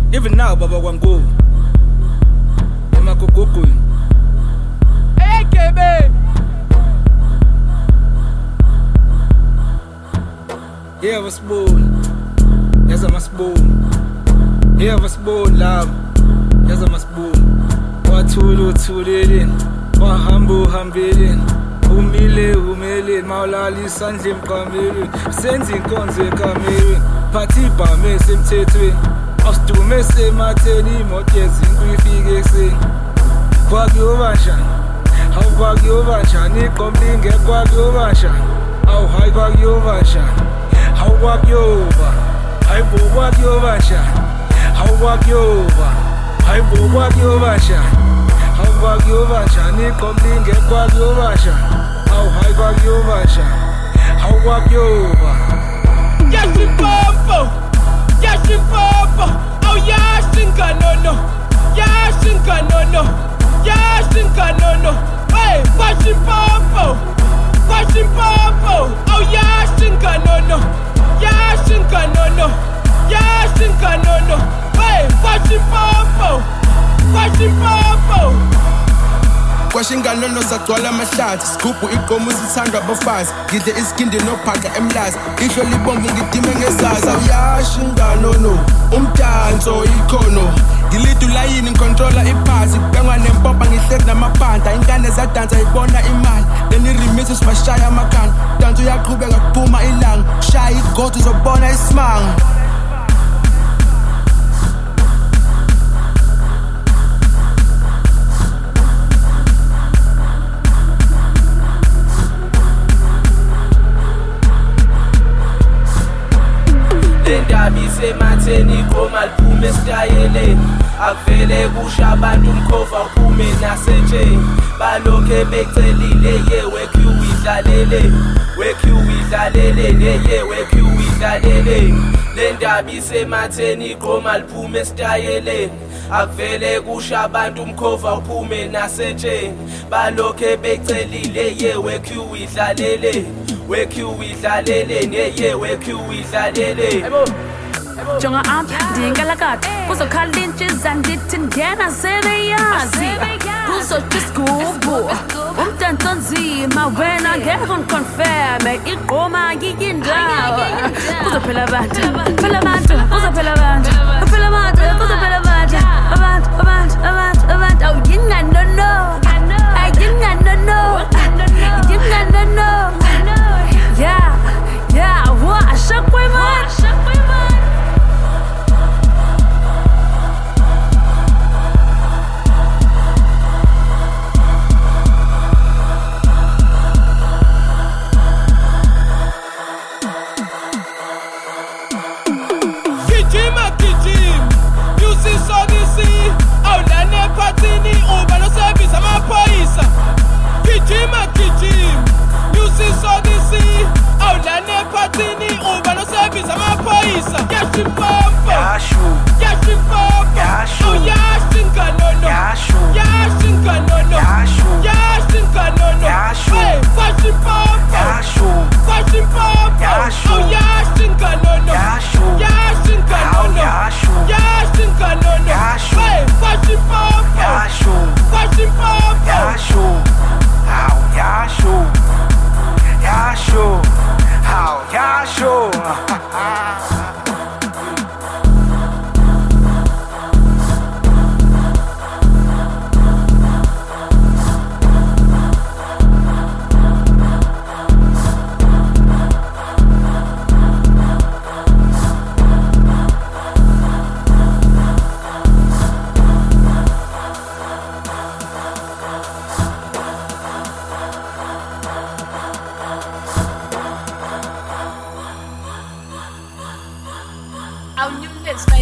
Even now, Baba Wango. Emakokoko. Hey, KB. Yeah, was born. Yes, I must born. Yeah, was born, love. Yes, I must born. Watulu tulilin. Wahambu hambilin. Umile, maulali sandlim kamilin. Senzi konze kamilin. Patipa me simtetwin. Ostume se mateni motyezi ngwifike ekseni. Kwagi uvanshan. How kwagi uvanshan. Nikomlinge kwagi uvanshan. How high kwagi uvanshan. How kwagi over. How kwagi uvanshan. How kwagi over. How kwagi uvanshan. How kwagi uvanshan. Nikomlinge kwagi uvanshan. How high kwagi uvanshan. How kwagi over. Yashipompo. Oh yashinka no. Yashinka no. Hey, Washipompo. Oh yashinka no. Yashinka no. Hey, Washipompo. Kwashinganono sagcwala amahlathi sigubhu igomo sithandwa abafazi ngide iskindi nophaka emlazi ihlo libomvu ngidime ngezaza yashinganono umdanso ikhono ngilidu layini ngicontrola iphasi bengwa nempompa ngihlezi namaphanda ingane zadansa ibona imali leni remix sibashaya amakhanda danso uyaqhubeka kuphuma ilanga shaya igodo uzobona isimanga Ndabise matheni goma liphume stayele akuvele kusha abantu umkhova uphume nasenje balokhe becelile ye wekhu idlalele neye wekhu idlalele le ndabise matheni goma liphume stayele akuvele kusha abantu umkhova uphume nasenje balokhe becelile ye wekhu idlalele neye wekhu idlalele Jonga amp dingalakati kuzokhalintshiza ndithi ngena sebeyazi kuzotshisgubu umdanso nzima wena ngeke ngiconfirme igqoma ngiyindawo kuzophela abantu kuzophela abantu awuyinganono yeah washa kwemani Yashipompo.